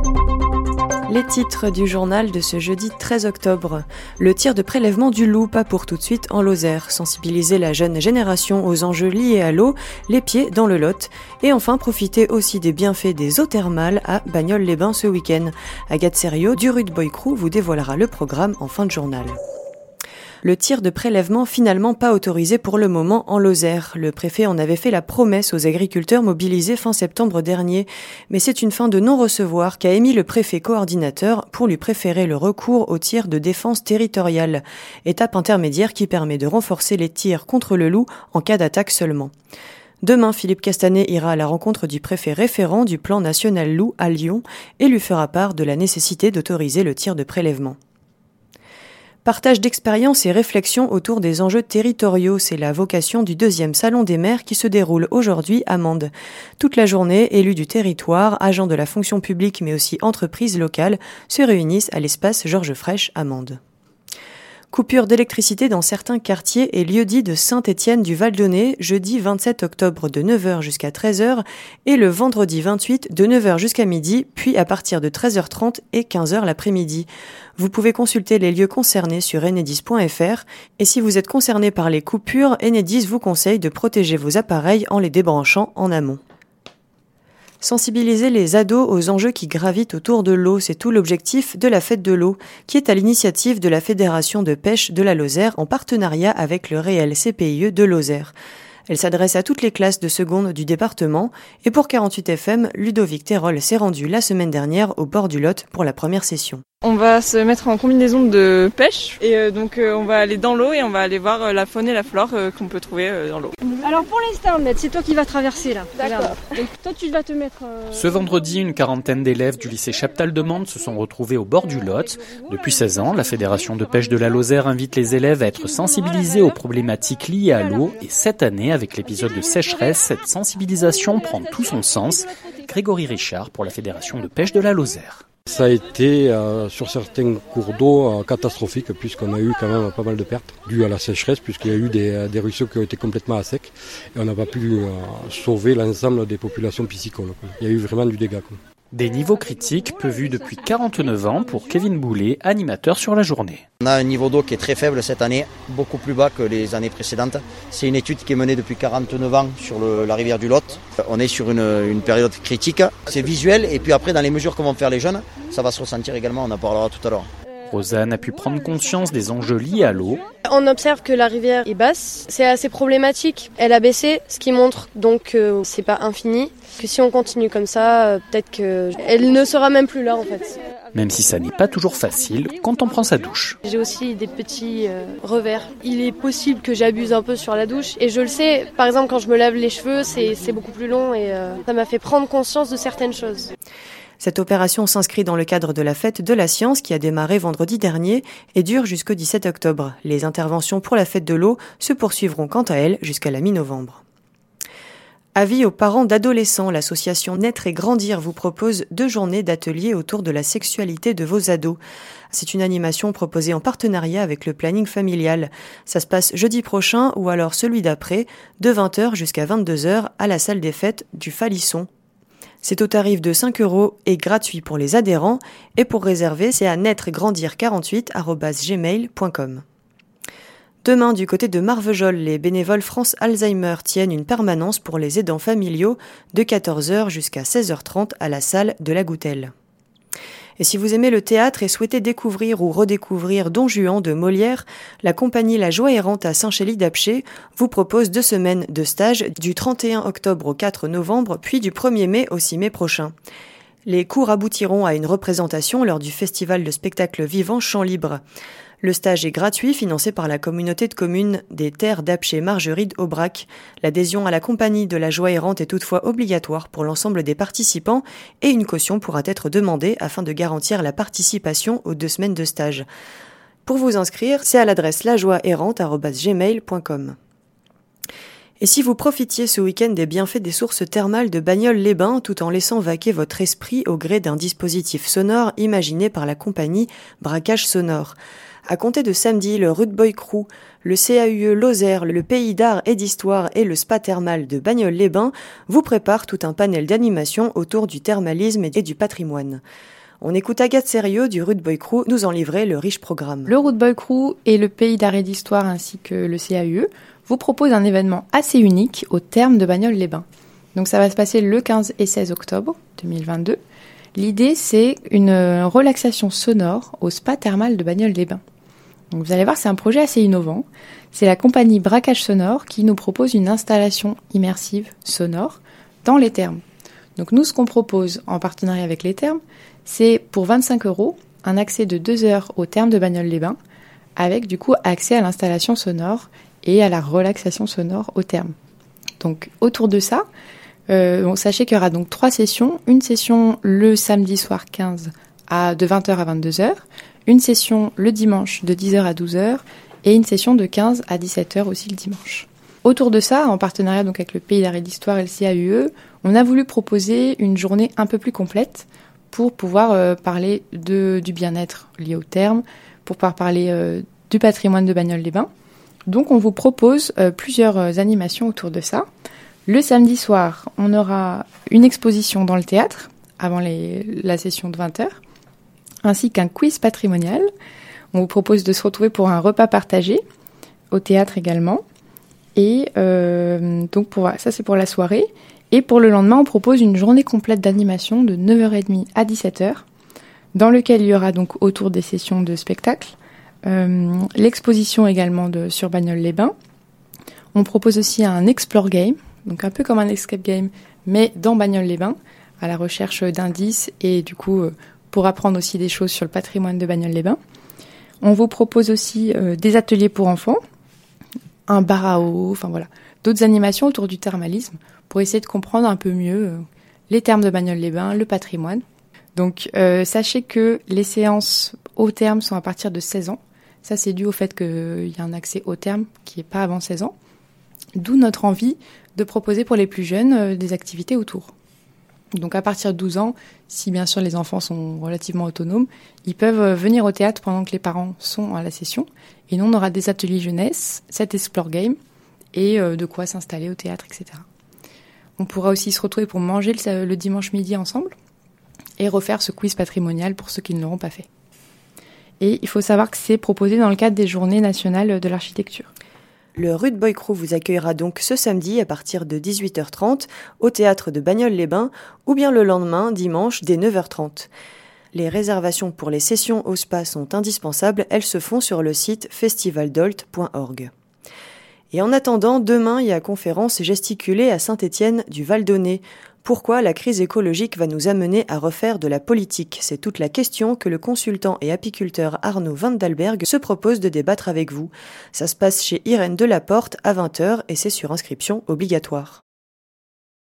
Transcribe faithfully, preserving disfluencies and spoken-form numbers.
Les titres du journal de ce jeudi treize octobre. Le tir de prélèvement du loup, pas pour tout de suite en Lozère. Sensibiliser la jeune génération aux enjeux liés à l'eau, les pieds dans le Lot. Et enfin, profiter aussi des bienfaits des eaux thermales à Bagnoles-les-Bains ce week-end. Agathe Serriot du Rude Boy Crew vous dévoilera le programme en fin de journal. Le tir de prélèvement finalement pas autorisé pour le moment en Lozère. Le préfet en avait fait la promesse aux agriculteurs mobilisés fin septembre dernier. Mais c'est une fin de non-recevoir qu'a émis le préfet coordinateur pour lui préférer le recours au tir de défense territoriale. Étape intermédiaire qui permet de renforcer les tirs contre le loup en cas d'attaque seulement. Demain, Philippe Castanet ira à la rencontre du préfet référent du plan national loup à Lyon et lui fera part de la nécessité d'autoriser le tir de prélèvement. Partage d'expériences et réflexions autour des enjeux territoriaux, c'est la vocation du deuxième Salon des maires qui se déroule aujourd'hui à Mende. Toute la journée, élus du territoire, agents de la fonction publique mais aussi entreprises locales se réunissent à l'espace Georges Frêche à Mende. Coupure d'électricité dans certains quartiers et lieux-dits de Saint-Étienne du Val-d'Aunay, jeudi vingt-sept octobre de neuf heures jusqu'à treize heures et le vendredi vingt-huit de neuf heures jusqu'à midi, puis à partir de treize heures trente et quinze heures l'après-midi. Vous pouvez consulter les lieux concernés sur enedis point f r et si vous êtes concerné par les coupures, Enedis vous conseille de protéger vos appareils en les débranchant en amont. Sensibiliser les ados aux enjeux qui gravitent autour de l'eau, c'est tout l'objectif de la Fête de l'eau, qui est à l'initiative de la Fédération de pêche de la Lozère en partenariat avec le réel C P I E de Lozère. Elle s'adresse à toutes les classes de seconde du département et pour quarante-huit F M, Ludovic Terol s'est rendu la semaine dernière au bord du Lot pour la première session. On va se mettre en combinaison de pêche et euh, donc euh, on va aller dans l'eau et on va aller voir euh, la faune et la flore euh, qu'on peut trouver euh, dans l'eau. Alors pour l'instant, c'est toi qui vas traverser là. D'accord. Donc toi tu vas te mettre... Euh... Ce vendredi, une quarantaine d'élèves du lycée Chaptal de Mende se sont retrouvés au bord du Lot. Depuis seize ans, la Fédération de pêche de la Lozère invite les élèves à être sensibilisés aux problématiques liées à l'eau et cette année, avec l'épisode de sécheresse, cette sensibilisation prend tout son sens. Grégory Richard pour la Fédération de pêche de la Lozère. Ça a été euh, sur certains cours d'eau euh, catastrophique puisqu'on a eu quand même pas mal de pertes dues à la sécheresse puisqu'il y a eu des, des ruisseaux qui ont été complètement à sec et on n'a pas pu euh, sauver l'ensemble des populations piscicoles. Quoi. Il y a eu vraiment du dégât. Quoi. Des niveaux critiques peu vus depuis quarante-neuf ans pour Kevin Boulet, animateur sur la journée. On a un niveau d'eau qui est très faible cette année, beaucoup plus bas que les années précédentes. C'est une étude qui est menée depuis quarante-neuf ans sur le, la rivière du Lot. On est sur une, une période critique. C'est visuel et puis après dans les mesures que vont faire les jeunes, ça va se ressentir également, on en parlera tout à l'heure. Rosanne a pu prendre conscience des enjeux liés à l'eau. On observe que la rivière est basse, c'est assez problématique. Elle a baissé, ce qui montre donc que c'est pas infini. Que si on continue comme ça, peut-être qu'elle ne sera même plus là en fait. Même si ça n'est pas toujours facile quand on prend sa douche. J'ai aussi des petits euh, revers. Il est possible que j'abuse un peu sur la douche et je le sais. Par exemple, quand je me lave les cheveux, c'est, c'est beaucoup plus long et euh, ça m'a fait prendre conscience de certaines choses. Cette opération s'inscrit dans le cadre de la Fête de la Science qui a démarré vendredi dernier et dure jusqu'au dix-sept octobre. Les interventions pour la Fête de l'eau se poursuivront quant à elles jusqu'à la mi-novembre. Avis aux parents d'adolescents, l'association Naître et Grandir vous propose deux journées d'ateliers autour de la sexualité de vos ados. C'est une animation proposée en partenariat avec le planning familial. Ça se passe jeudi prochain ou alors celui d'après, de vingt heures jusqu'à vingt-deux heures à la salle des fêtes du Falisson. C'est au tarif de cinq euros et gratuit pour les adhérents. Et pour réserver, c'est à naître grandir quarante-huit arobase gmail point com. Demain, du côté de Marvejols, les bénévoles France Alzheimer tiennent une permanence pour les aidants familiaux de quatorze heures jusqu'à seize heures trente à la salle de la Goutelle. Et si vous aimez le théâtre et souhaitez découvrir ou redécouvrir Don Juan de Molière, la compagnie La Joie Errante à Saint-Chély-d'Apcher vous propose deux semaines de stage du trente et un octobre au quatre novembre, puis du premier mai au six mai prochain. Les cours aboutiront à une représentation lors du festival de spectacle vivant Chant Libre. Le stage est gratuit, financé par la communauté de communes des terres d'Apcher-Margeride-Aubrac. L'adhésion à la compagnie de La Joie Errante est toutefois obligatoire pour l'ensemble des participants et une caution pourra être demandée afin de garantir la participation aux deux semaines de stage. Pour vous inscrire, c'est à l'adresse lajoieerrante arobase gmail point com. Et si vous profitiez ce week-end des bienfaits des sources thermales de Bagnoles-les-Bains tout en laissant vaquer votre esprit au gré d'un dispositif sonore imaginé par la compagnie Braquage Sonore. À compter de samedi, le Rude Boy Crew, le C A U E Lozère, le Pays d'Art et d'Histoire et le Spa Thermal de Bagnoles-les-Bains vous préparent tout un panel d'animation autour du thermalisme et du patrimoine. On écoute Agathe Sérieux du Rude Boy Crew nous en livrer le riche programme. Le Rude Boy Crew et le Pays d'Arrêt d'Histoire ainsi que le C A U E vous proposent un événement assez unique au terme de Bagnoles-les-Bains. Donc ça va se passer le quinze et seize octobre deux mille vingt-deux. L'idée, c'est une relaxation sonore au spa thermal de Bagnoles-les-Bains. Donc vous allez voir, c'est un projet assez innovant. C'est la compagnie Braquage Sonore qui nous propose une installation immersive sonore dans les thermes. Donc nous, ce qu'on propose en partenariat avec les thermes, c'est pour vingt-cinq euros, un accès de deux heures au terme de Bagnoles-les-Bains, avec du coup accès à l'installation sonore et à la relaxation sonore au terme. Donc autour de ça, euh, bon, sachez qu'il y aura donc trois sessions. Une session le samedi soir quinze à, de vingt heures à vingt-deux heures, une session le dimanche de dix heures à douze heures et une session de quinze à dix-sept heures aussi le dimanche. Autour de ça, en partenariat donc avec le Pays d'Arrêt d'Histoire et le C A U E, on a voulu proposer une journée un peu plus complète pour pouvoir euh, parler de, du bien-être lié au terme, pour pouvoir parler euh, du patrimoine de Bagnoles-les-Bains. Donc on vous propose euh, plusieurs euh, animations autour de ça. Le samedi soir, on aura une exposition dans le théâtre, avant les, la session de vingt heures, ainsi qu'un quiz patrimonial. On vous propose de se retrouver pour un repas partagé, au théâtre également. Et euh, donc pour, ça c'est pour la soirée. Et pour le lendemain, on propose une journée complète d'animation de neuf heures trente à dix-sept heures, dans lequel il y aura donc autour des sessions de spectacle, euh, l'exposition également de, sur Bagnoles-les-Bains. On propose aussi un explore game, donc un peu comme un escape game, mais dans Bagnoles-les-Bains, à la recherche d'indices et du coup pour apprendre aussi des choses sur le patrimoine de Bagnoles-les-Bains. On vous propose aussi euh, des ateliers pour enfants, un bar à eau, enfin voilà, d'autres animations autour du thermalisme pour essayer de comprendre un peu mieux euh, les termes de Bagnoles-les-Bains, le patrimoine. Donc euh, sachez que les séances au terme sont à partir de seize ans. Ça c'est dû au fait qu'il y a un accès au terme qui n'est pas avant seize ans. D'où notre envie de proposer pour les plus jeunes euh, des activités autour. Donc à partir de douze ans, si bien sûr les enfants sont relativement autonomes, ils peuvent venir au théâtre pendant que les parents sont à la session. Et nous, on aura des ateliers jeunesse, cet explore game, et euh, de quoi s'installer au théâtre, et cetera. On pourra aussi se retrouver pour manger le, le dimanche midi ensemble, et refaire ce quiz patrimonial pour ceux qui ne l'auront pas fait. Et il faut savoir que c'est proposé dans le cadre des Journées nationales de l'architecture. Le Rude Boy Crew vous accueillera donc ce samedi à partir de dix-huit heures trente au théâtre de Bagnoles-les-Bains ou bien le lendemain, dimanche, dès neuf heures trente. Les réservations pour les sessions au spa sont indispensables, elles se font sur le site festivaldolt point org. Et en attendant, demain, il y a conférence gesticulée à Saint-Étienne du Val-d'Aunay. Pourquoi la crise écologique va nous amener à refaire de la politique ? C'est toute la question que le consultant et apiculteur Arnaud Van Dalberg se propose de débattre avec vous. Ça se passe chez Irène Delaporte à vingt heures et c'est sur inscription obligatoire.